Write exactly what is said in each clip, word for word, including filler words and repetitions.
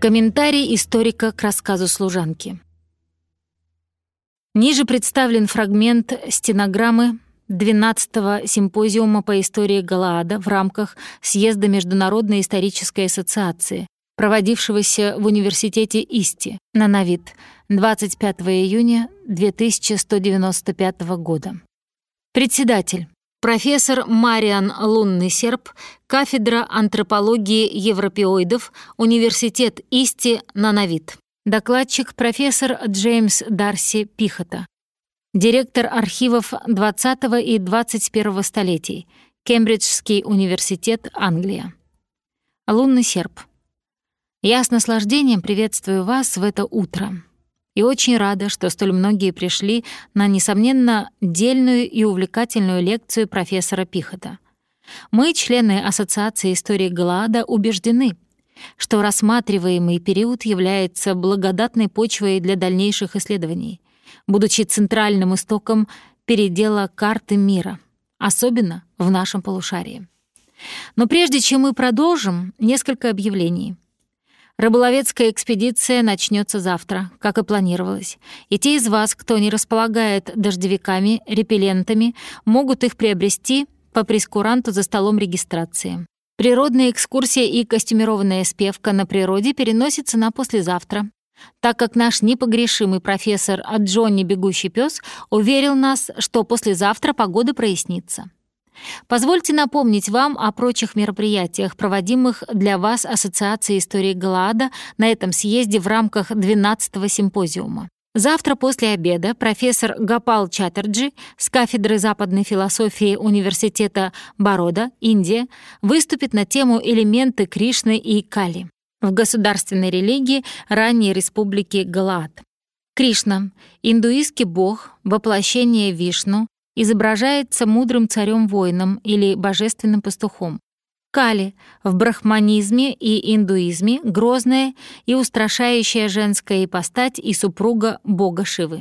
Комментарий историка к рассказу служанки. Ниже представлен фрагмент стенограммы двенадцатого симпозиума по истории Галаада в рамках съезда Международной исторической ассоциации, проводившегося в университете Исти, Нанавит, двадцать пятого июня две тысячи сто девяносто пятого года. Председатель. Профессор Мариан Лунный Серп, кафедра антропологии европеоидов, университет Исти, Нанавит. Докладчик профессор Джеймс Дарси Пихота. Директор архивов двадцатого и двадцать первого столетий, Кембриджский университет, Англия. Лунный Серп. Я с наслаждением приветствую вас в это утро. И очень рада, что столь многие пришли на, несомненно, дельную и увлекательную лекцию профессора Пихота. Мы, члены Ассоциации истории Галаада, убеждены, что рассматриваемый период является благодатной почвой для дальнейших исследований, будучи центральным истоком передела карты мира, особенно в нашем полушарии. Но прежде чем мы продолжим, несколько объявлений. Рыболовецкая экспедиция начнется завтра, как и планировалось, и те из вас, кто не располагает дождевиками, репеллентами, могут их приобрести по прескуранту за столом регистрации. Природная экскурсия и костюмированная спевка на природе переносится на послезавтра, так как наш непогрешимый профессор Джонни Бегущий пес уверил нас, что послезавтра погода прояснится. Позвольте напомнить вам о прочих мероприятиях, проводимых для вас Ассоциацией истории Галаада на этом съезде в рамках двенадцатого симпозиума. Завтра после обеда профессор Гопал Чаттерджи с кафедры западной философии Университета Барода, Индия, выступит на тему «Элементы Кришны и Кали» в государственной религии ранней республики Галаад. Кришна, индуистский бог, воплощение Вишну, изображается мудрым царем-воином или божественным пастухом. Кали в брахманизме и индуизме грозная и устрашающая женская ипостась и супруга бога Шивы.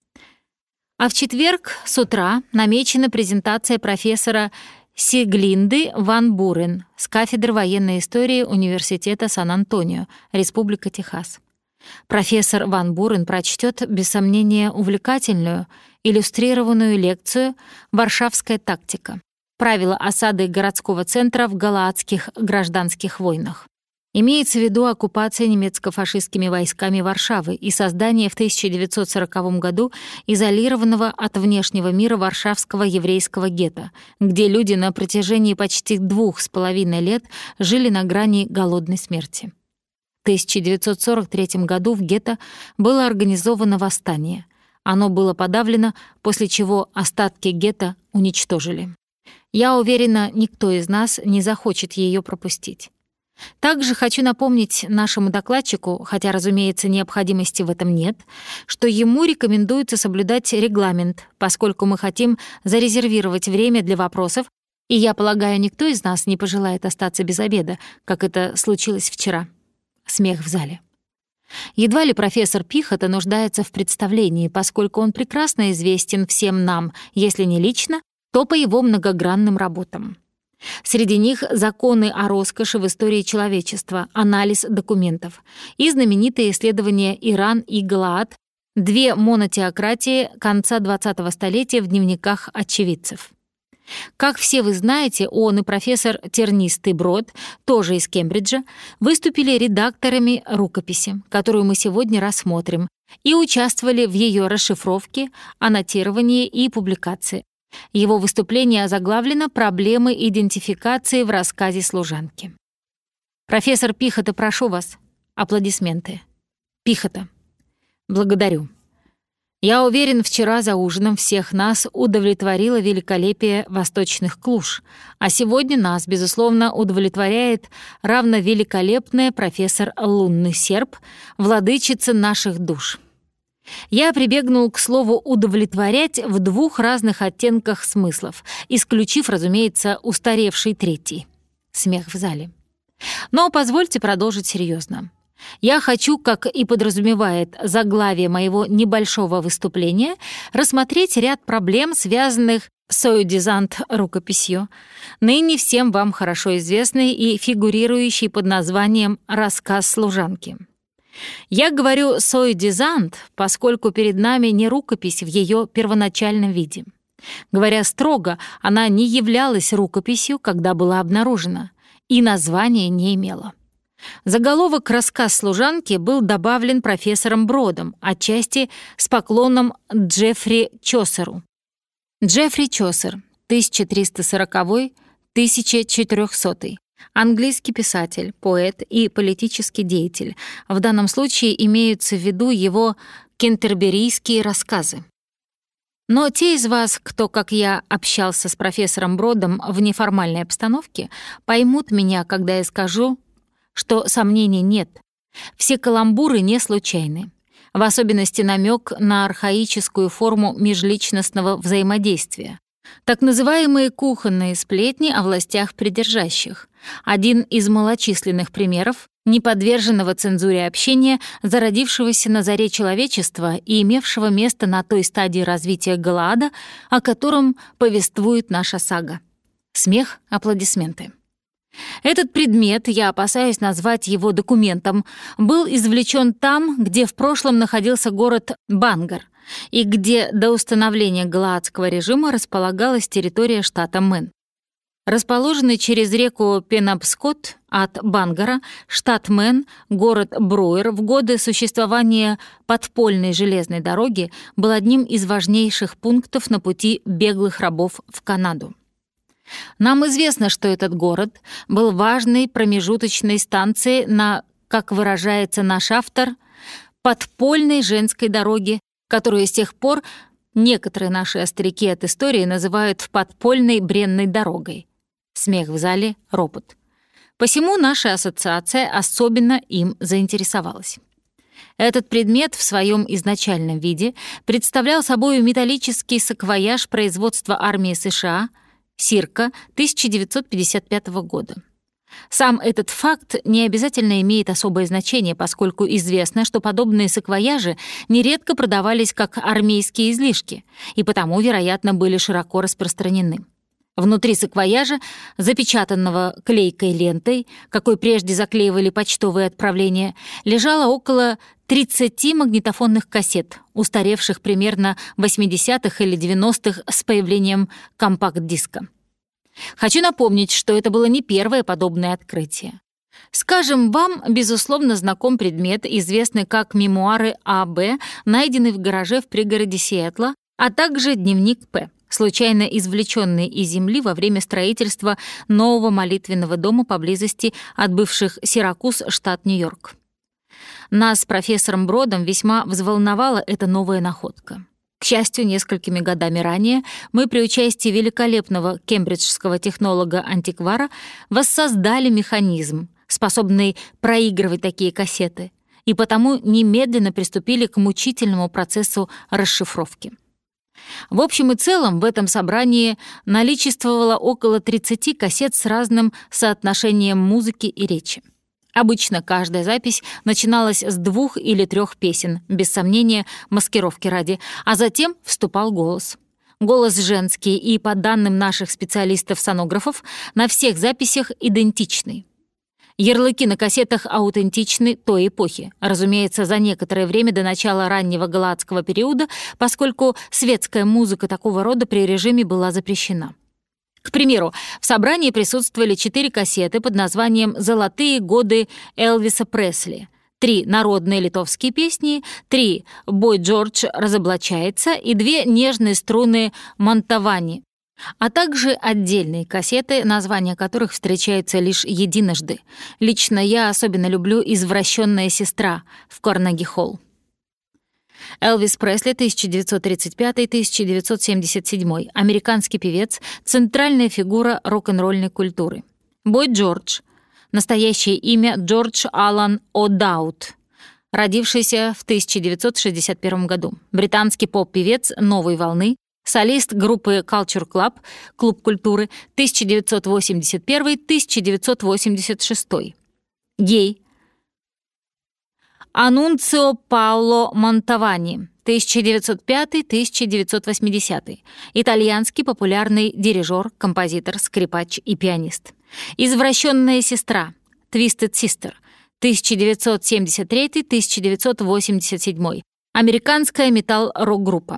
А в четверг с утра намечена презентация профессора Сиглинды ван Бурен с кафедры военной истории Университета Сан-Антонио, Республика Техас. Профессор ван Бурен прочтет, без сомнения, увлекательную, иллюстрированную лекцию «Варшавская тактика. Правила осады городского центра в галаадских гражданских войнах». Имеется в виду оккупация немецко-фашистскими войсками Варшавы и создание в тысяча девятьсот сороковом году изолированного от внешнего мира варшавского еврейского гетто, где люди на протяжении почти двух с половиной лет жили на грани голодной смерти. В тысяча девятьсот сорок третьем году в гетто было организовано восстание. Оно было подавлено, после чего остатки гетто уничтожили. Я уверена, никто из нас не захочет ее пропустить. Также хочу напомнить нашему докладчику, хотя, разумеется, необходимости в этом нет, что ему рекомендуется соблюдать регламент, поскольку мы хотим зарезервировать время для вопросов, и, я полагаю, никто из нас не пожелает остаться без обеда, как это случилось вчера. Смех в зале. Едва ли профессор Пихота нуждается в представлении, поскольку он прекрасно известен всем нам, если не лично, то по его многогранным работам. Среди них законы о роскоши в истории человечества, анализ документов и знаменитые исследования «Иран и Галаад», две монотеократии конца двадцатого столетия в дневниках очевидцев. Как все вы знаете, он и профессор Тернистый Брод, тоже из Кембриджа, выступили редакторами рукописи, которую мы сегодня рассмотрим, и участвовали в ее расшифровке, аннотировании и публикации. Его выступление озаглавлено «Проблемы идентификации в рассказе служанки». Профессор Пихота, прошу вас. Аплодисменты. Пихота. Благодарю. Я уверен, вчера за ужином всех нас удовлетворило великолепие восточных Клуж, а сегодня нас, безусловно, удовлетворяет равновеликолепная профессор Лунный Серп, владычица наших душ. Я прибегнул к слову «удовлетворять» в двух разных оттенках смыслов, исключив, разумеется, устаревший третий. Смех в зале. Но позвольте продолжить серьезно. Я хочу, как и подразумевает заглавие моего небольшого выступления, рассмотреть ряд проблем, связанных с сойдизант рукописью, ныне всем вам хорошо известной и фигурирующей под названием «Рассказ служанки». Я говорю «соидизант», поскольку перед нами не рукопись в ее первоначальном виде. Говоря строго, она не являлась рукописью, когда была обнаружена, и названия не имела. Заголовок «Рассказ служанки» был добавлен профессором Бродом, отчасти с поклоном Джеффри Чосеру. Джеффри Чосер, тысяча триста сороковой — тысяча четырёхсотый. Английский писатель, поэт и политический деятель. В данном случае имеются в виду его кентерберийские рассказы. Но те из вас, кто, как я, общался с профессором Бродом в неформальной обстановке, поймут меня, когда я скажу, что сомнений нет. Все каламбуры не случайны. В особенности намек на архаическую форму межличностного взаимодействия. Так называемые кухонные сплетни о властях придержащих. Один из малочисленных примеров неподверженного цензуре общения, зародившегося на заре человечества и имевшего место на той стадии развития Галаада, о котором повествует наша сага. Смех, аплодисменты. Этот предмет, я опасаюсь назвать его документом, был извлечен там, где в прошлом находился город Бангар, и где до установления галаадского режима располагалась территория штата Мэн. Расположенный через реку Пенобскот от Бангара, штат Мэн, город Бруер в годы существования подпольной железной дороги был одним из важнейших пунктов на пути беглых рабов в Канаду. Нам известно, что этот город был важной промежуточной станцией на, как выражается наш автор, подпольной женской дороге, которую с тех пор некоторые наши остряки от истории называют подпольной бренной дорогой. Смех в зале, ропот. Посему наша ассоциация особенно им заинтересовалась. Этот предмет в своем изначальном виде представлял собой металлический саквояж производства армии США Сирка тысяча девятьсот пятьдесят пятого года. Сам этот факт не обязательно имеет особое значение, поскольку известно, что подобные саквояжи нередко продавались как армейские излишки и потому, вероятно, были широко распространены. Внутри саквояжа, запечатанного клейкой лентой, какой прежде заклеивали почтовые отправления, лежало около тридцати магнитофонных кассет, устаревших примерно в восьмидесятых или девяностых с появлением компакт-диска. Хочу напомнить, что это было не первое подобное открытие. Скажем, вам, безусловно, знаком предмет, известный как мемуары А Б, найденный в гараже в пригороде Сиэтла, а также дневник П, случайно извлеченный из земли во время строительства нового молитвенного дома поблизости от бывших Сиракуз, штат Нью-Йорк. Нас с профессором Бродом весьма взволновала эта новая находка. К счастью, несколькими годами ранее мы при участии великолепного кембриджского технолога-антиквара воссоздали механизм, способный проигрывать такие кассеты, и потому немедленно приступили к мучительному процессу расшифровки. В общем и целом в этом собрании наличествовало около тридцати кассет с разным соотношением музыки и речи. Обычно каждая запись начиналась с двух или трех песен, без сомнения, маскировки ради, а затем вступал голос. Голос женский и, по данным наших специалистов-сонографов, на всех записях идентичный. Ярлыки на кассетах аутентичны той эпохи, разумеется, за некоторое время до начала раннего галаадского периода, поскольку светская музыка такого рода при режиме была запрещена. К примеру, в собрании присутствовали четыре кассеты под названием «Золотые годы Элвиса Пресли», три народные литовские песни, три «Бой Джордж разоблачается» и две нежные струны Монтавани, а также отдельные кассеты, названия которых встречаются лишь единожды. Лично я особенно люблю «Извращенная сестра» в Карнеги-холл. Элвис Пресли, тысяча девятьсот тридцать пятый — тысяча девятьсот семьдесят седьмой, американский певец, центральная фигура рок-н-ролльной культуры. Бой Джордж, настоящее имя Джордж Аллан О'Даут, родившийся в тысяча девятьсот шестьдесят первом году, британский поп-певец новой волны, солист группы Culture Club, клуб культуры, тысяча девятьсот восемьдесят первый — тысяча девятьсот восемьдесят шестой. Гей. Анунцио Паоло Монтавани, тысяча девятьсот пятый — тысяча девятьсот восьмидесятый, итальянский популярный дирижер, композитор, скрипач и пианист. Извращенная сестра, Twisted Sister, тысяча девятьсот семьдесят третий — тысяча девятьсот восемьдесят седьмой. Американская металл-рок-группа.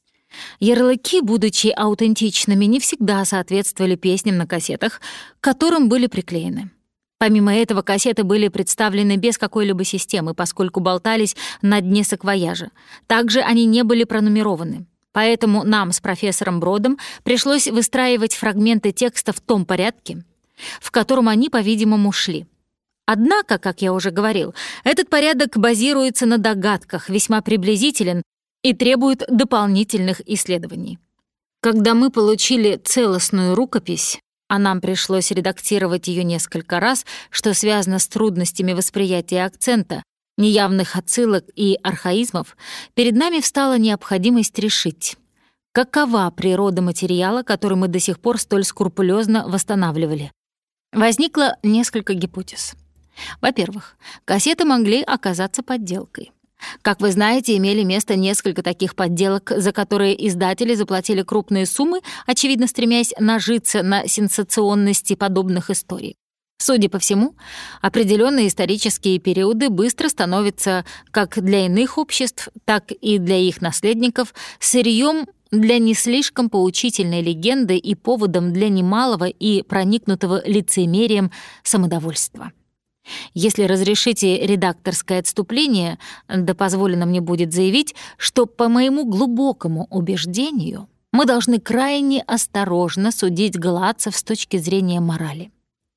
Ярлыки, будучи аутентичными, не всегда соответствовали песням на кассетах, к которым были приклеены. Помимо этого, кассеты были представлены без какой-либо системы, поскольку болтались на дне саквояжа. Также они не были пронумерованы. Поэтому нам с профессором Бродом пришлось выстраивать фрагменты текста в том порядке, в котором они, по-видимому, шли. Однако, как я уже говорил, этот порядок базируется на догадках, весьма приблизителен и требует дополнительных исследований. Когда мы получили целостную рукопись, а нам пришлось редактировать ее несколько раз, что связано с трудностями восприятия акцента, неявных отсылок и архаизмов, перед нами встала необходимость решить, какова природа материала, который мы до сих пор столь скрупулезно восстанавливали. Возникло несколько гипотез. Во-первых, кассеты могли оказаться подделкой. Как вы знаете, имели место несколько таких подделок, за которые издатели заплатили крупные суммы, очевидно стремясь нажиться на сенсационности подобных историй. Судя по всему, определенные исторические периоды быстро становятся как для иных обществ, так и для их наследников сырьем для не слишком поучительной легенды и поводом для немалого и проникнутого лицемерием самодовольства. Если разрешите редакторское отступление, да позволено мне будет заявить, что, по моему глубокому убеждению, мы должны крайне осторожно судить галаадцев с точки зрения морали.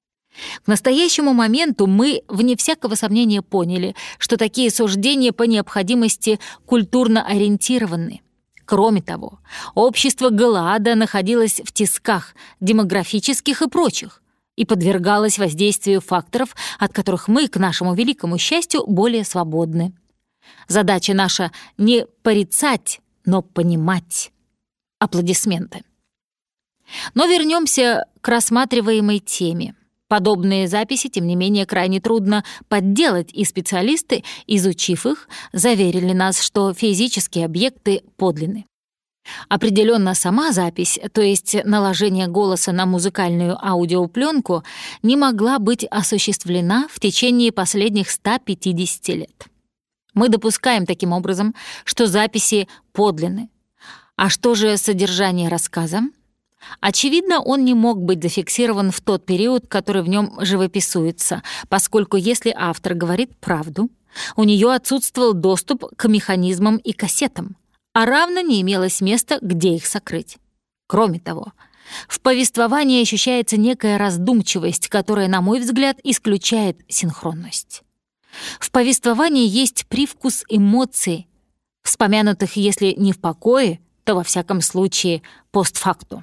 К настоящему моменту мы, вне всякого сомнения, поняли, что такие суждения по необходимости культурно ориентированы. Кроме того, общество Галаада находилось в тисках демографических и прочих, и подвергалась воздействию факторов, от которых мы, к нашему великому счастью, более свободны. Задача наша — не порицать, но понимать. Аплодисменты. Но вернемся к рассматриваемой теме. Подобные записи, тем не менее, крайне трудно подделать, и специалисты, изучив их, заверили нас, что физические объекты подлинны. Определенно сама запись, то есть наложение голоса на музыкальную аудиопленку, не могла быть осуществлена в течение последних ста пятидесяти лет. Мы допускаем таким образом, что записи подлинны. А что же содержание рассказа? Очевидно, он не мог быть зафиксирован в тот период, который в нем живописуется, поскольку если автор говорит правду, у нее отсутствовал доступ к механизмам и кассетам, а равно не имелось места, где их сокрыть. Кроме того, в повествовании ощущается некая раздумчивость, которая, на мой взгляд, исключает синхронность. В повествовании есть привкус эмоций, вспомянутых, если не в покое, то, во всяком случае, постфакту.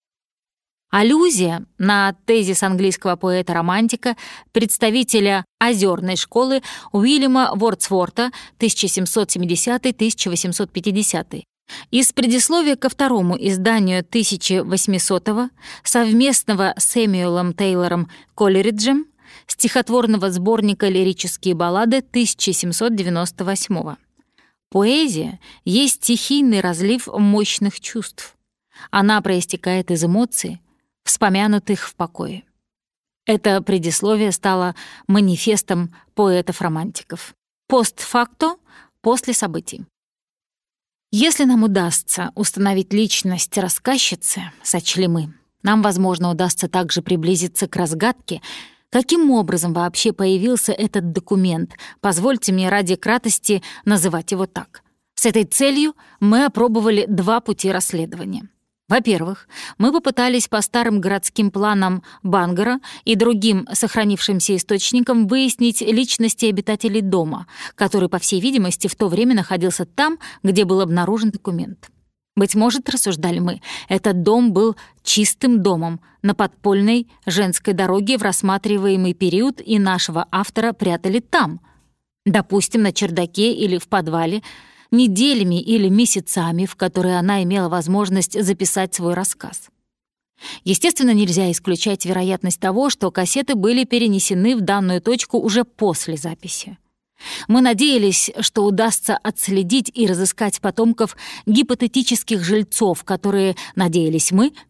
Аллюзия на тезис английского поэта-романтика, представителя озерной школы Уильяма Вордсворта тысяча семьсот семидесятый — тысяча восемьсот пятидесятый. Из предисловия ко второму изданию тысяча восьмисотого совместного с Сэмюэлом Тейлором Колериджем стихотворного сборника «Лирические баллады» тысяча семьсот девяносто восьмого. Поэзия есть стихийный разлив мощных чувств. Она проистекает из эмоций, вспомянутых в покое. Это предисловие стало манифестом поэтов-романтиков. Постфакто — после событий. Если нам удастся установить личность рассказчицы, сочли мы, нам, возможно, удастся также приблизиться к разгадке, каким образом вообще появился этот документ. Позвольте мне ради кратости называть его так. С этой целью мы опробовали два пути расследования. Во-первых, мы попытались по старым городским планам Бангора и другим сохранившимся источникам выяснить личности обитателей дома, который, по всей видимости, в то время находился там, где был обнаружен документ. Быть может, рассуждали мы, этот дом был чистым домом на подпольной женской дороге в рассматриваемый период, и нашего автора прятали там, допустим, на чердаке или в подвале, неделями или месяцами, в которые она имела возможность записать свой рассказ. Естественно, нельзя исключать вероятность того, что кассеты были перенесены в данную точку уже после записи. Мы надеялись, что удастся отследить и разыскать потомков гипотетических жильцов, которые, надеялись мы,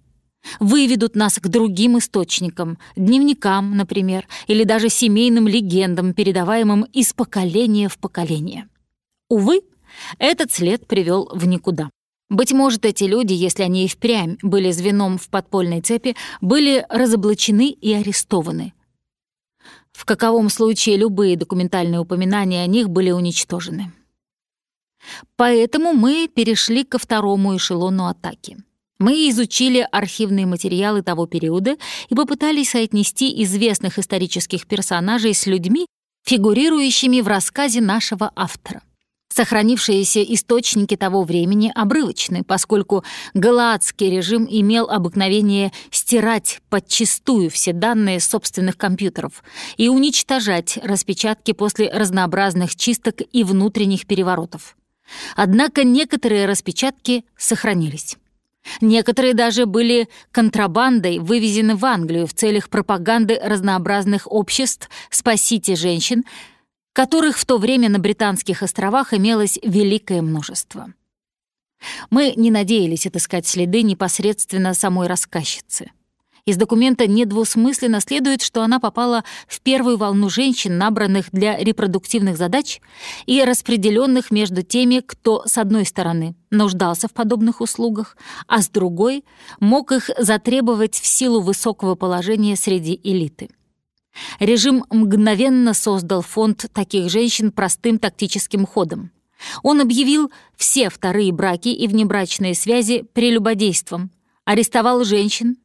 выведут нас к другим источникам, дневникам, например, или даже семейным легендам, передаваемым из поколения в поколение. Увы, этот след привел в никуда. Быть может, эти люди, если они и впрямь были звеном в подпольной цепи, были разоблачены и арестованы. В каковом случае любые документальные упоминания о них были уничтожены. Поэтому мы перешли ко второму эшелону атаки. Мы изучили архивные материалы того периода и попытались соотнести известных исторических персонажей с людьми, фигурирующими в рассказе нашего автора. Сохранившиеся источники того времени обрывочны, поскольку галаадский режим имел обыкновение стирать подчистую все данные с собственных компьютеров и уничтожать распечатки после разнообразных чисток и внутренних переворотов. Однако некоторые распечатки сохранились. Некоторые даже были контрабандой вывезены в Англию в целях пропаганды разнообразных обществ «Спасите женщин», которых в то время на Британских островах имелось великое множество. Мы не надеялись отыскать следы непосредственно самой рассказчицы. Из документа недвусмысленно следует, что она попала в первую волну женщин, набранных для репродуктивных задач и распределенных между теми, кто, с одной стороны, нуждался в подобных услугах, а с другой мог их затребовать в силу высокого положения среди элиты. Режим мгновенно создал фонд таких женщин простым тактическим ходом. Он объявил все вторые браки и внебрачные связи прелюбодейством, арестовал женщин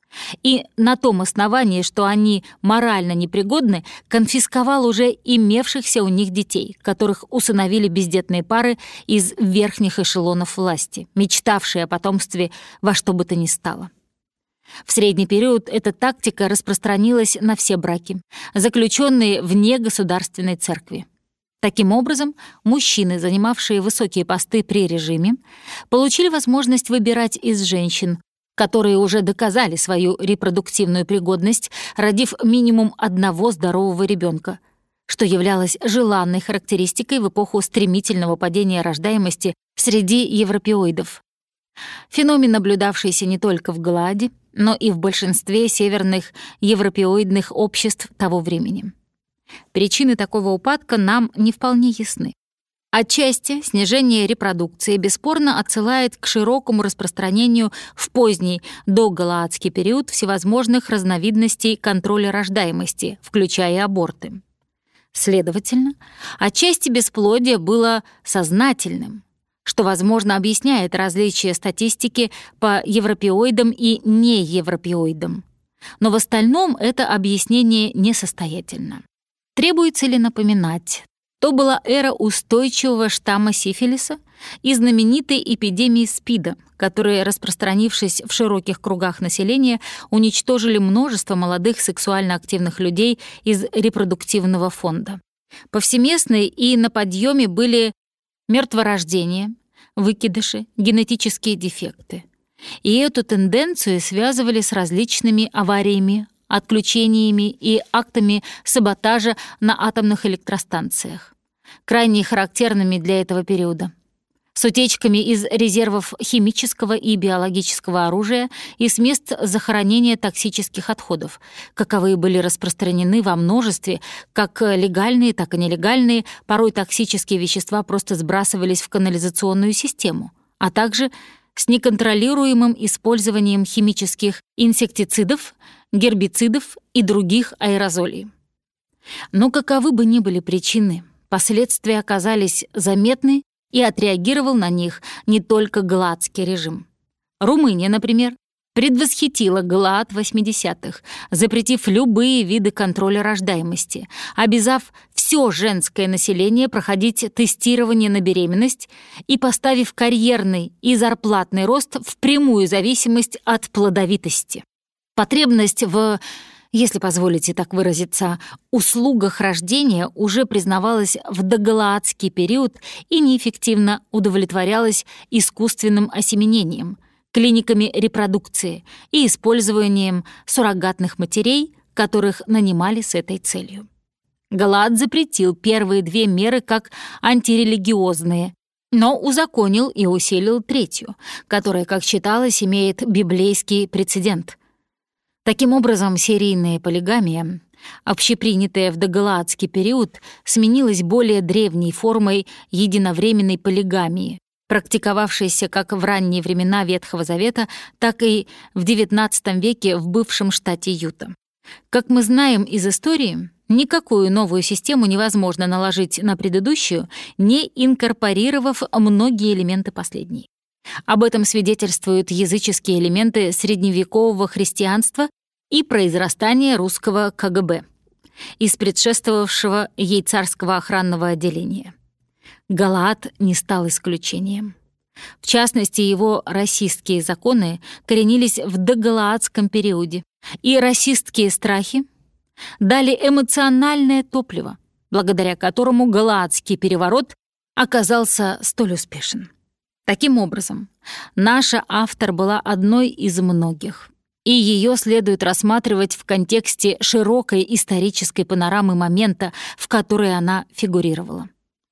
и на том основании, что они морально непригодны, конфисковал уже имевшихся у них детей, которых усыновили бездетные пары из верхних эшелонов власти, мечтавшие о потомстве во что бы то ни стало. В средний период эта тактика распространилась на все браки, заключенные вне государственной церкви. Таким образом, мужчины, занимавшие высокие посты при режиме, получили возможность выбирать из женщин, которые уже доказали свою репродуктивную пригодность, родив минимум одного здорового ребенка, что являлось желанной характеристикой в эпоху стремительного падения рождаемости среди европеоидов. Феномен, наблюдавшийся не только в Галааде, но и в большинстве северных европеоидных обществ того времени. Причины такого упадка нам не вполне ясны. Отчасти снижение репродукции бесспорно отсылает к широкому распространению в поздний догалаадский период всевозможных разновидностей контроля рождаемости, включая аборты. Следовательно, отчасти бесплодие было сознательным, что, возможно, объясняет различия статистики по европеоидам и неевропеоидам. Но в остальном это объяснение несостоятельно. Требуется ли напоминать, то была эра устойчивого штамма сифилиса и знаменитой эпидемии СПИДа, которые, распространившись в широких кругах населения, уничтожили множество молодых сексуально активных людей из репродуктивного фонда. Повсеместные и на подъеме были мертворождения, выкидыши, генетические дефекты. И эту тенденцию связывали с различными авариями, отключениями и актами саботажа на атомных электростанциях, крайне характерными для этого периода, с утечками из резервов химического и биологического оружия и с мест захоронения токсических отходов, каковые были распространены во множестве, как легальные, так и нелегальные, порой токсические вещества просто сбрасывались в канализационную систему, а также с неконтролируемым использованием химических инсектицидов, гербицидов и других аэрозолей. Но каковы бы ни были причины, последствия оказались заметны, и отреагировал на них не только галаадский режим. Румыния, например, предвосхитила Галаад восьмидесятых, запретив любые виды контроля рождаемости, обязав все женское население проходить тестирование на беременность и поставив карьерный и зарплатный рост в прямую зависимость от плодовитости. Потребность в, если позволите так выразиться, услугах рождения уже признавалась в догалаадский период и неэффективно удовлетворялась искусственным осеменением, клиниками репродукции и использованием суррогатных матерей, которых нанимали с этой целью. Галаад запретил первые две меры как антирелигиозные но узаконил и усилил третью, которая, как считалось, имеет библейский прецедент. Таким образом, серийная полигамия, общепринятая в догалаадский период, сменилась более древней формой единовременной полигамии, практиковавшейся как в ранние времена Ветхого Завета, так и в девятнадцатом веке в бывшем штате Юта. Как мы знаем из истории, никакую новую систему невозможно наложить на предыдущую, не инкорпорировав многие элементы последней. Об этом свидетельствуют языческие элементы средневекового христианства и произрастание русского ка гэ бэ из предшествовавшего ей царского охранного отделения. Галаад не стал исключением. В частности, его расистские законы коренились в догалаадском периоде, и расистские страхи дали эмоциональное топливо, благодаря которому галаадский переворот оказался столь успешен. Таким образом, наша автор была одной из многих, и ее следует рассматривать в контексте широкой исторической панорамы момента, в которой она фигурировала.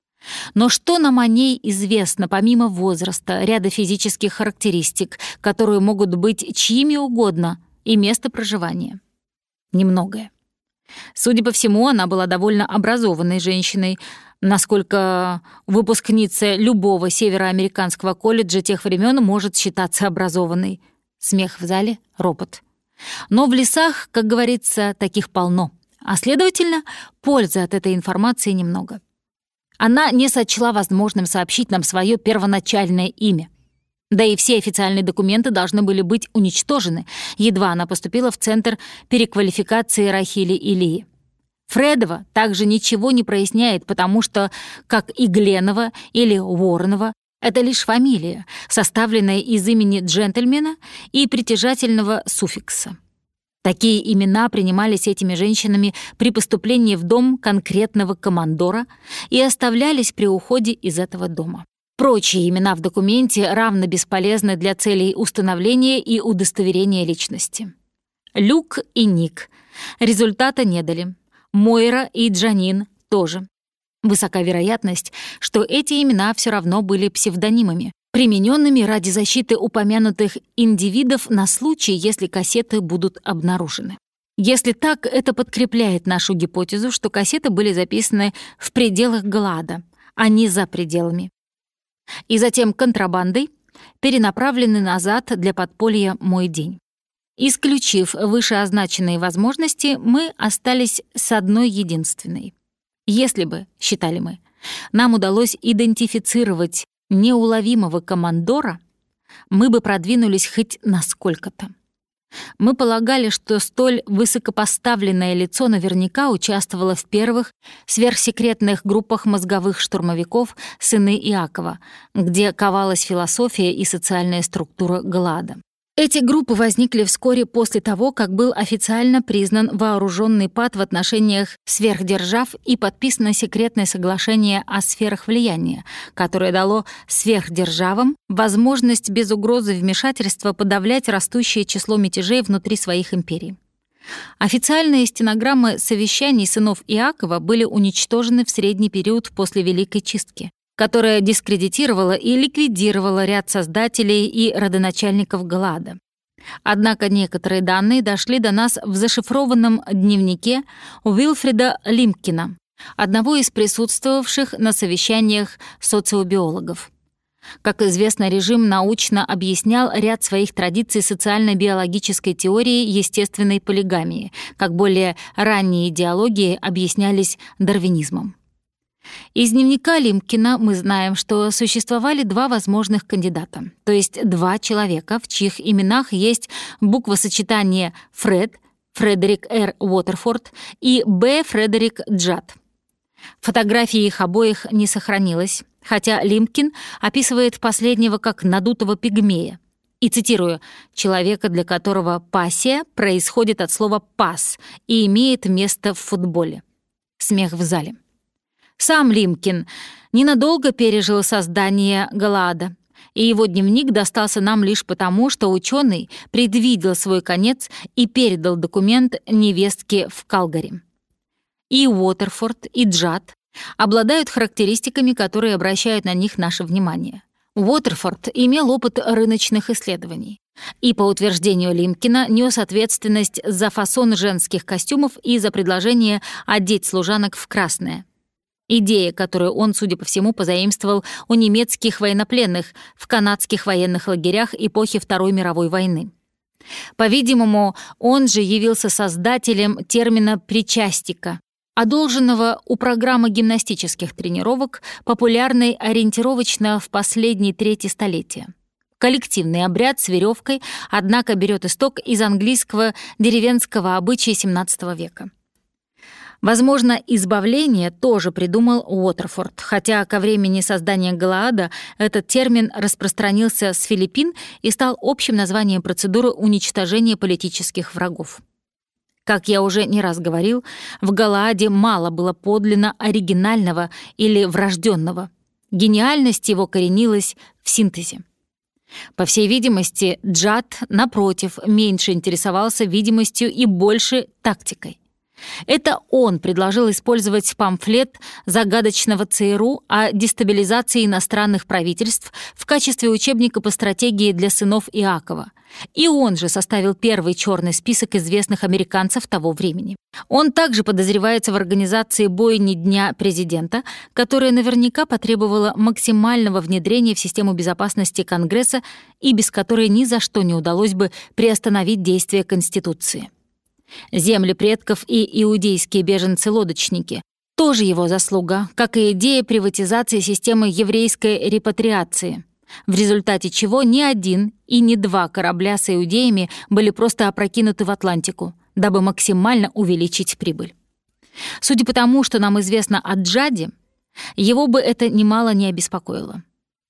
Но что нам о ней известно, помимо возраста, ряда физических характеристик, которые могут быть чьими угодно, и места проживания? Немногое. Судя по всему, она была довольно образованной женщиной, насколько выпускница любого североамериканского колледжа тех времен может считаться образованной. Смех в зале, ропот. Но в лесах, как говорится, таких полно, а, следовательно, пользы от этой информации немного. Она не сочла возможным сообщить нам свое первоначальное имя. Да и все официальные документы должны были быть уничтожены, едва она поступила в Центр переквалификации Рахили и Лии. Фредова также ничего не проясняет, потому что, как и Гленова или Уорренова, это лишь фамилия, составленная из имени джентльмена и притяжательного суффикса. Такие имена принимались этими женщинами при поступлении в дом конкретного командора и оставлялись при уходе из этого дома. Прочие имена в документе равно бесполезны для целей установления и удостоверения личности. Люк и Ник результата не дали. Мойра и Джанин тоже. Высока вероятность, что эти имена все равно были псевдонимами, примененными ради защиты упомянутых индивидов на случай, если кассеты будут обнаружены. Если так, это подкрепляет нашу гипотезу, что кассеты были записаны в пределах Галаада, а не за пределами. И затем контрабандой перенаправлены назад для подполья «Мой день». Исключив вышеозначенные возможности, мы остались с одной единственной. Если бы, считали мы, нам удалось идентифицировать неуловимого командора, мы бы продвинулись хоть насколько-то. Мы полагали, что столь высокопоставленное лицо наверняка участвовало в первых сверхсекретных группах мозговых штурмовиков «Сыны Иакова», где ковалась философия и социальная структура Галаада. Эти группы возникли вскоре после того, как был официально признан вооруженный пад в отношениях сверхдержав и подписано секретное соглашение о сферах влияния, которое дало сверхдержавам возможность без угрозы вмешательства подавлять растущее число мятежей внутри своих империй. Официальные стенограммы совещаний сынов Иакова были уничтожены в средний период после Великой Чистки, которая дискредитировала и ликвидировала ряд создателей и родоначальников Галаада. Однако некоторые данные дошли до нас в зашифрованном дневнике Уилфрида Лимпкина, одного из присутствовавших на совещаниях социобиологов. Как известно, режим научно объяснял ряд своих традиций социально-биологической теории естественной полигамии, как более ранние идеологии объяснялись дарвинизмом. Из дневника Лимпкина мы знаем, что существовали два возможных кандидата, то есть два человека, в чьих именах есть буквосочетание Фред, Фредерик Р. Уотерфорд, и Б. Фредерик Джад. Фотографии их обоих не сохранилось, хотя Лимпкин описывает последнего как надутого пигмея. И цитирую: «человека, для которого пассия происходит от слова «пас» и имеет место в футболе». Смех в зале. Сам Лимпкин ненадолго пережил создание Галаада, и его дневник достался нам лишь потому, что ученый предвидел свой конец и передал документ невестке в Калгари. И Уотерфорд, и Джад обладают характеристиками, которые обращают на них наше внимание. Уотерфорд имел опыт рыночных исследований и, по утверждению Лимкина, нес ответственность за фасон женских костюмов и за предложение одеть служанок в красное. Идея, которую он, судя по всему, позаимствовал у немецких военнопленных в канадских военных лагерях эпохи Второй мировой войны. По-видимому, он же явился создателем термина «причастика», одолженного у программы гимнастических тренировок, популярной ориентировочно в последней трети столетия. Коллективный обряд с веревкой, однако, берет исток из английского деревенского обычая семнадцатого века. Возможно, избавление тоже придумал Уотерфорд, хотя ко времени создания Галаада этот термин распространился с Филиппин и стал общим названием процедуры уничтожения политических врагов. Как я уже не раз говорил, в Галааде мало было подлинно оригинального или врожденного. Гениальность его коренилась в синтезе. По всей видимости, Джад, напротив, меньше интересовался видимостью и больше тактикой. Это он предложил использовать памфлет загадочного ЦРУ о дестабилизации иностранных правительств в качестве учебника по стратегии для сынов Иакова. И он же составил первый черный список известных американцев того времени. Он также подозревается в организации бойни Дня президента, которая наверняка потребовала максимального внедрения в систему безопасности Конгресса и без которой ни за что не удалось бы приостановить действие Конституции. Земли предков и иудейские беженцы-лодочники — тоже его заслуга, как и идея приватизации системы еврейской репатриации, в результате чего ни один и ни два корабля с иудеями были просто опрокинуты в Атлантику, дабы максимально увеличить прибыль. Судя по тому, что нам известно о Джаде, его бы это немало не обеспокоило.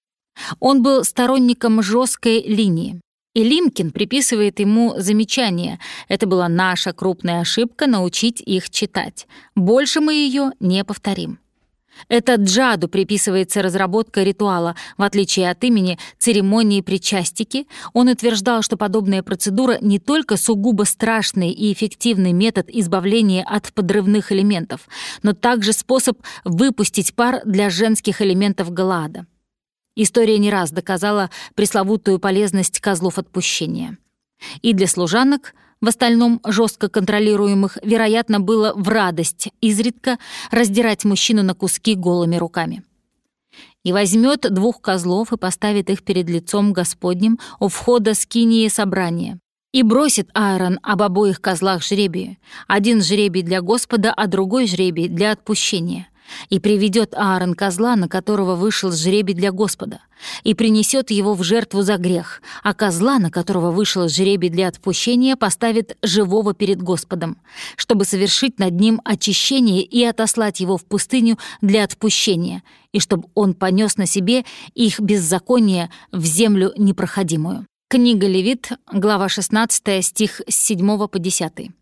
Он был сторонником жесткой линии. И Лимкин приписывает ему замечание: «Это была наша крупная ошибка научить их читать. Больше мы ее не повторим». Это Джаду приписывается разработка ритуала. В отличие от имени церемонии причастики, он утверждал, что подобная процедура не только сугубо страшный и эффективный метод избавления от подрывных элементов, но также способ выпустить пар для женских элементов Галаада. История не раз доказала пресловутую полезность козлов отпущения. И для служанок, в остальном жестко контролируемых, вероятно, было в радость изредка раздирать мужчину на куски голыми руками. «И возьмет двух козлов и поставит их перед лицом Господним у входа скинии собрания. И бросит Аарон об обоих козлах жребие, один жребий для Господа, а другой жребий для отпущения. И приведет Аарон козла, на которого вышел жребий для Господа, и принесет его в жертву за грех, а козла, на которого вышел жребий для отпущения, поставит живого перед Господом, чтобы совершить над ним очищение и отослать его в пустыню для отпущения, и чтобы он понес на себе их беззаконие в землю непроходимую». Книга Левит, глава шестнадцатая, стих с седьмого по десятый.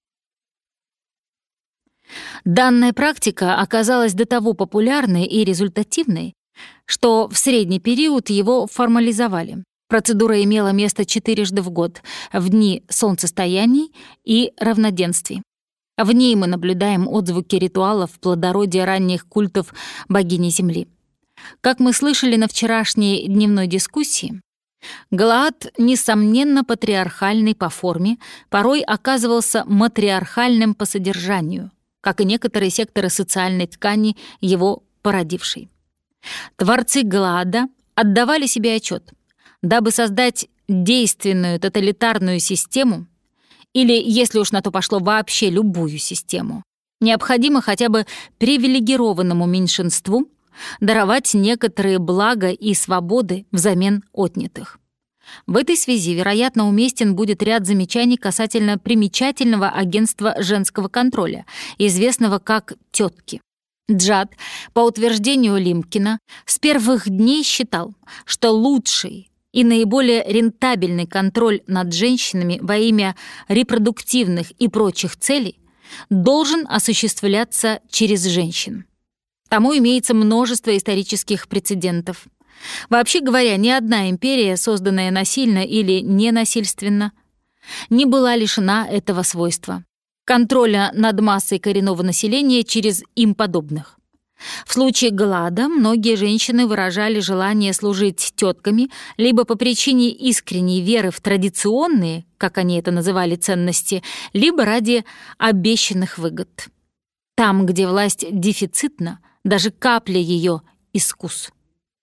Данная практика оказалась до того популярной и результативной, что в средний период его формализовали. Процедура имела место четырежды в год, в дни солнцестояний и равноденствий. В ней мы наблюдаем отзвуки ритуалов плодородия ранних культов богини Земли. Как мы слышали на вчерашней дневной дискуссии, Галаад, несомненно патриархальный по форме, порой оказывался матриархальным по содержанию, как и некоторые секторы социальной ткани, его породившей. Творцы Галаада отдавали себе отчет: дабы создать действенную тоталитарную систему, или, если уж на то пошло, вообще любую систему, необходимо хотя бы привилегированному меньшинству даровать некоторые блага и свободы взамен отнятых. В этой связи, вероятно, уместен будет ряд замечаний касательно примечательного агентства женского контроля, известного как «тётки». Джад, по утверждению Лимкина, с первых дней считал, что лучший и наиболее рентабельный контроль над женщинами во имя репродуктивных и прочих целей должен осуществляться через женщин. Тому имеется множество исторических прецедентов. Вообще говоря, ни одна империя, созданная насильно или ненасильственно, не была лишена этого свойства — контроля над массой коренного населения через им подобных. В случае Галаада многие женщины выражали желание служить тетками либо по причине искренней веры в традиционные, как они это называли, ценности, либо ради обещанных выгод. Там, где власть дефицитна, даже капля ее — искус.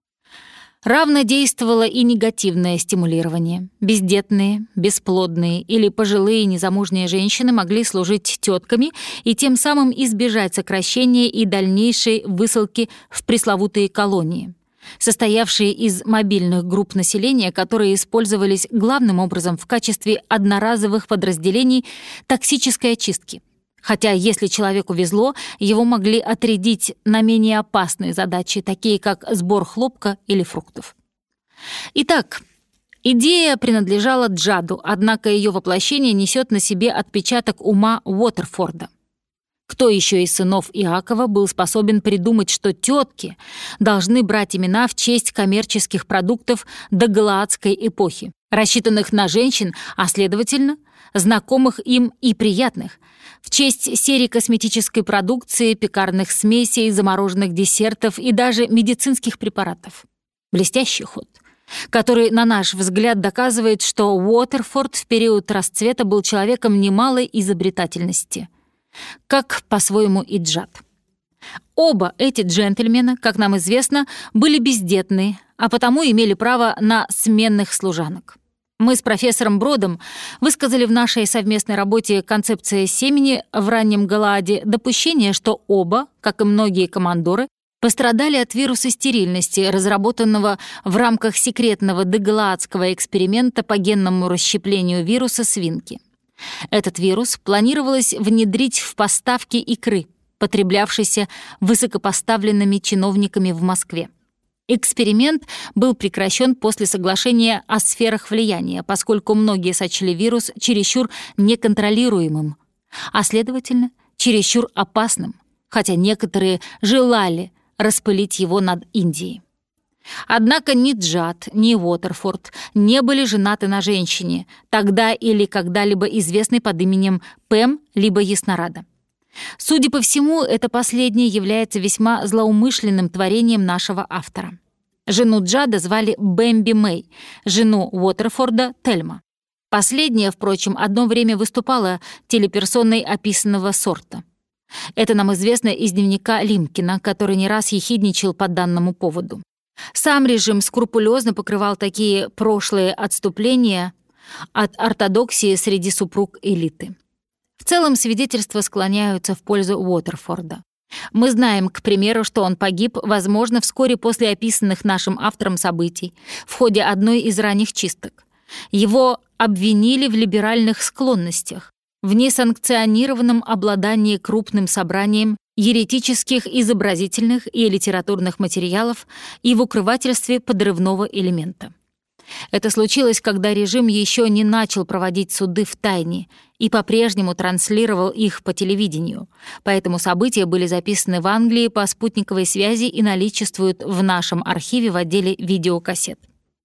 Равно действовало и негативное стимулирование. Бездетные, бесплодные или пожилые незамужние женщины могли служить тетками и тем самым избежать сокращения и дальнейшей высылки в пресловутые колонии, состоявшие из мобильных групп населения, которые использовались главным образом в качестве одноразовых подразделений токсической очистки. Хотя, если человеку везло, его могли отрядить на менее опасные задачи, такие как сбор хлопка или фруктов. Итак, идея принадлежала Джаду, однако ее воплощение несет на себе отпечаток ума Уотерфорда. Кто еще из сынов Иакова был способен придумать, что тетки должны брать имена в честь коммерческих продуктов догалаадской эпохи, рассчитанных на женщин, а, следовательно, знакомых им и приятных, в честь серии косметической продукции, пекарных смесей, замороженных десертов и даже медицинских препаратов. Блестящий ход, который, на наш взгляд, доказывает, что Уотерфорд в период расцвета был человеком немалой изобретательности, как по-своему и Джад. Оба эти джентльмена, как нам известно, были бездетны, а потому имели право на сменных служанок. Мы с профессором Бродом высказали в нашей совместной работе «Концепция семени» в раннем Галааде допущение, что оба, как и многие командоры, пострадали от вируса стерильности, разработанного в рамках секретного догалаадского эксперимента по генному расщеплению вируса свинки. Этот вирус планировалось внедрить в поставки икры, потреблявшейся высокопоставленными чиновниками в Москве. Эксперимент был прекращен после соглашения о сферах влияния, поскольку многие сочли вирус чересчур неконтролируемым, а, следовательно, чересчур опасным, хотя некоторые желали распылить его над Индией. Однако ни Джад, ни Уотерфорд не были женаты на женщине, тогда или когда-либо известной под именем Пэм либо Яснорада. Судя по всему, это последнее является весьма злоумышленным творением нашего автора. Жену Джада звали Бэмби Мэй, жену Уотерфорда — Тельма. Последняя, впрочем, одно время выступала телеперсоной описанного сорта. Это нам известно из дневника Лимкина, который не раз ехидничал по данному поводу. Сам режим скрупулезно покрывал такие прошлые отступления от ортодоксии среди супруг элиты. В целом свидетельства склоняются в пользу Уотерфорда. Мы знаем, к примеру, что он погиб, возможно, вскоре после описанных нашим автором событий, в ходе одной из ранних чисток. Его обвинили в либеральных склонностях, в несанкционированном обладании крупным собранием еретических изобразительных и литературных материалов и в укрывательстве подрывного элемента. Это случилось, когда режим еще не начал проводить суды в тайне и по-прежнему транслировал их по телевидению, поэтому события были записаны в Англии по спутниковой связи и наличествуют в нашем архиве в отделе видеокассет.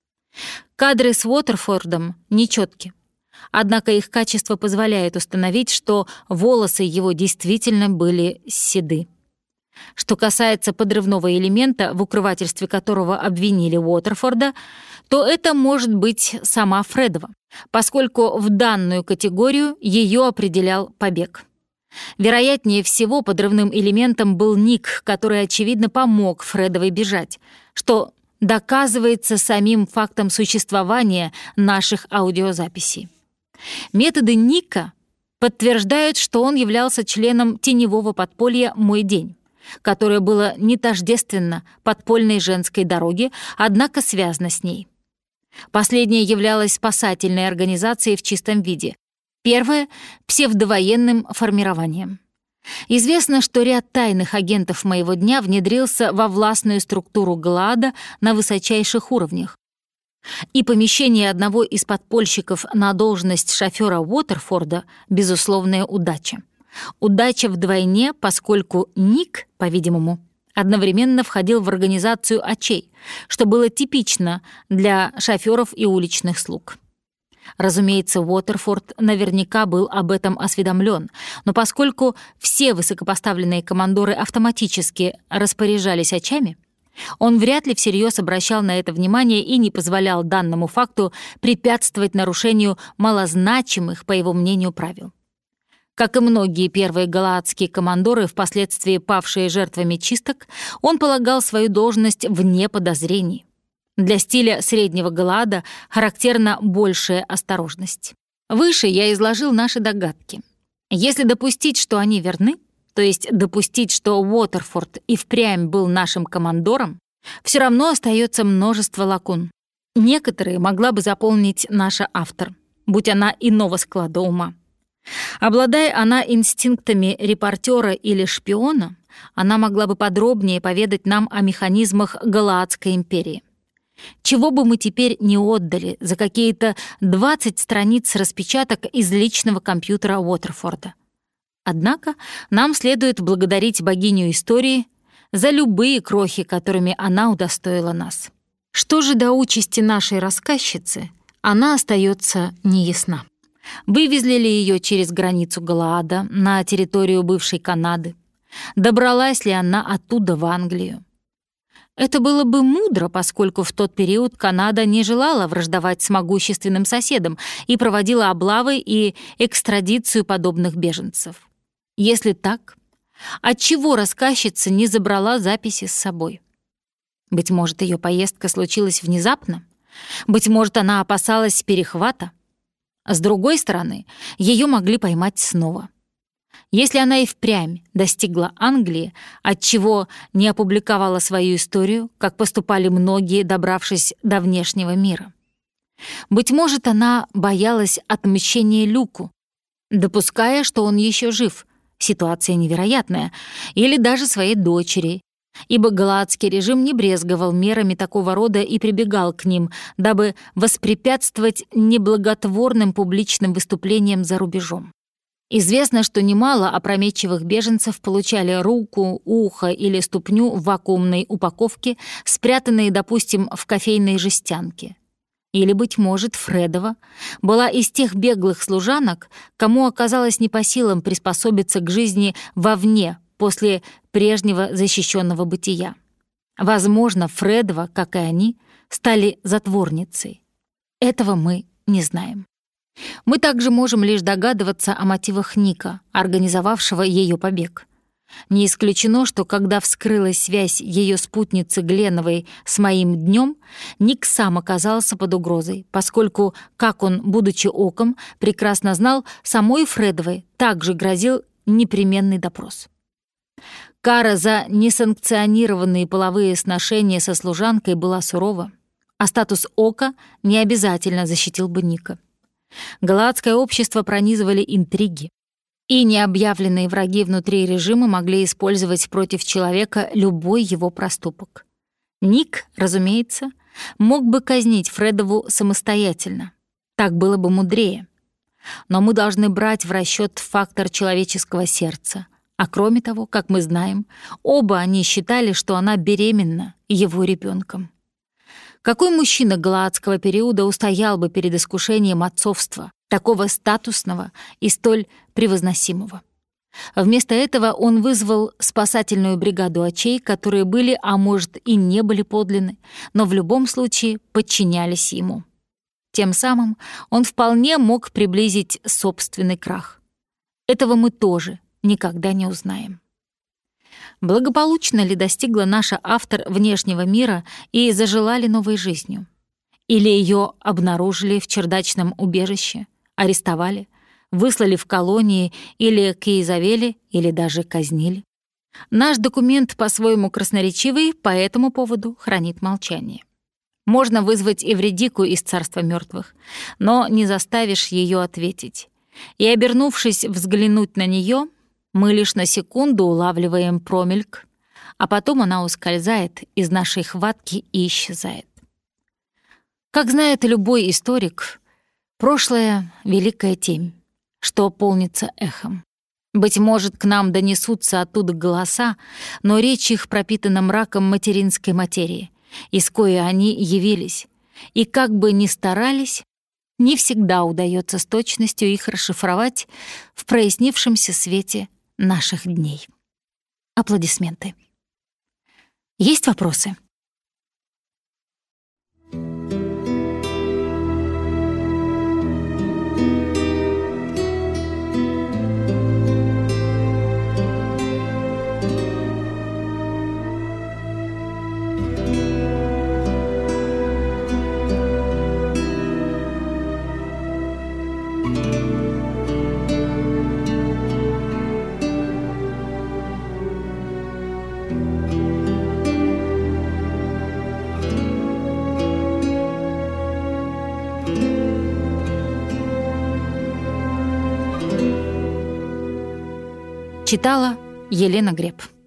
Кадры с Уотерфордом нечётки, однако их качество позволяет установить, что волосы его действительно были седы. Что касается подрывного элемента, в укрывательстве которого обвинили Уотерфорда, то это может быть сама Фредова, поскольку в данную категорию ее определял побег. Вероятнее всего, подрывным элементом был Ник, который, очевидно, помог Фредовой бежать, что доказывается самим фактом существования наших аудиозаписей. Методы Ника подтверждают, что он являлся членом теневого подполья «Мой день», которое было не тождественно подпольной женской дороге, однако связано с ней. Последняя являлась спасательной организацией в чистом виде. Первая — псевдовоенным формированием. Известно, что ряд тайных агентов моего дня внедрился во властную структуру Галаада на высочайших уровнях. И помещение одного из подпольщиков на должность шофера Уотерфорда — безусловная удача. Удача вдвойне, поскольку Ник, по-видимому, одновременно входил в организацию очей, что было типично для шофёров и уличных слуг. Разумеется, Уотерфорд наверняка был об этом осведомлен, но поскольку все высокопоставленные командоры автоматически распоряжались очами, он вряд ли всерьез обращал на это внимание и не позволял данному факту препятствовать нарушению малозначимых, по его мнению, правил. Как и многие первые галаадские командоры, впоследствии павшие жертвами чисток, он полагал свою должность вне подозрений. Для стиля среднего Галаада характерна большая осторожность. Выше я изложил наши догадки. Если допустить, что они верны, то есть допустить, что Уотерфорд и впрямь был нашим командором, все равно остается множество лакун. Некоторые могла бы заполнить наша автор, будь она иного склада ума. Обладая она инстинктами репортера или шпиона, она могла бы подробнее поведать нам о механизмах Галаадской империи. Чего бы мы теперь не отдали за какие-то двадцать страниц распечаток из личного компьютера Уотерфорда. Однако нам следует благодарить богиню истории за любые крохи, которыми она удостоила нас. Что же до участи нашей рассказчицы, она остается неясна. Вывезли ли ее через границу Галаада на территорию бывшей Канады? Добралась ли она оттуда в Англию? Это было бы мудро, поскольку в тот период Канада не желала враждовать с могущественным соседом и проводила облавы и экстрадицию подобных беженцев. Если так, отчего рассказчица не забрала записи с собой? Быть может, ее поездка случилась внезапно? Быть может, она опасалась перехвата? С другой стороны, ее могли поймать снова. Если она и впрямь достигла Англии, отчего не опубликовала свою историю, как поступали многие, добравшись до внешнего мира? Быть может, она боялась отмщения Люку, допуская, что он еще жив, ситуация невероятная, или даже своей дочери, ибо галаадский режим не брезговал мерами такого рода и прибегал к ним, дабы воспрепятствовать неблаготворным публичным выступлениям за рубежом. Известно, что немало опрометчивых беженцев получали руку, ухо или ступню в вакуумной упаковке, спрятанные, допустим, в кофейной жестянке. Или, быть может, Фредова была из тех беглых служанок, кому оказалось не по силам приспособиться к жизни вовне после прежнего защищенного бытия. Возможно, Фредова, как и они, стали затворницей. Этого мы не знаем. Мы также можем лишь догадываться о мотивах Ника, организовавшего ее побег. Не исключено, что когда вскрылась связь ее спутницы Гленовой с моим днем, Ник сам оказался под угрозой, поскольку, как он, будучи оком, прекрасно знал, самой Фредовой также грозил непременный допрос. Кара за несанкционированные половые сношения со служанкой была сурова, а статус ока не обязательно защитил бы Ника. Галаадское общество пронизывали интриги, и необъявленные враги внутри режима могли использовать против человека любой его проступок. Ник, разумеется, мог бы казнить Фредову самостоятельно. Так было бы мудрее. Но мы должны брать в расчет фактор человеческого сердца. А кроме того, как мы знаем, оба они считали, что она беременна его ребенком. Какой мужчина галаадского периода устоял бы перед искушением отцовства, такого статусного и столь превозносимого? Вместо этого он вызвал спасательную бригаду очей, которые были, а может, и не были подлинны, но в любом случае подчинялись ему. Тем самым он вполне мог приблизить собственный крах. Этого мы тоже никогда не узнаем. Благополучно ли достигла наша автор внешнего мира и зажила ли новой жизнью? Или ее обнаружили в чердачном убежище, арестовали, выслали в колонии или к Иезавели, или даже казнили? Наш документ по-своему красноречивый, по этому поводу хранит молчание. Можно вызвать Эвредику из царства мертвых, но не заставишь ее ответить. И, обернувшись взглянуть на нее, мы лишь на секунду улавливаем промельк, а потом она ускользает из нашей хватки и исчезает. Как знает любой историк, прошлое — великая темь, что полнится эхом. Быть может, к нам донесутся оттуда голоса, но речь их пропитана мраком материнской материи, из коей они явились, и как бы ни старались, не всегда удается с точностью их расшифровать в прояснившемся свете наших дней. Аплодисменты. Есть вопросы? Читала Елена Греб.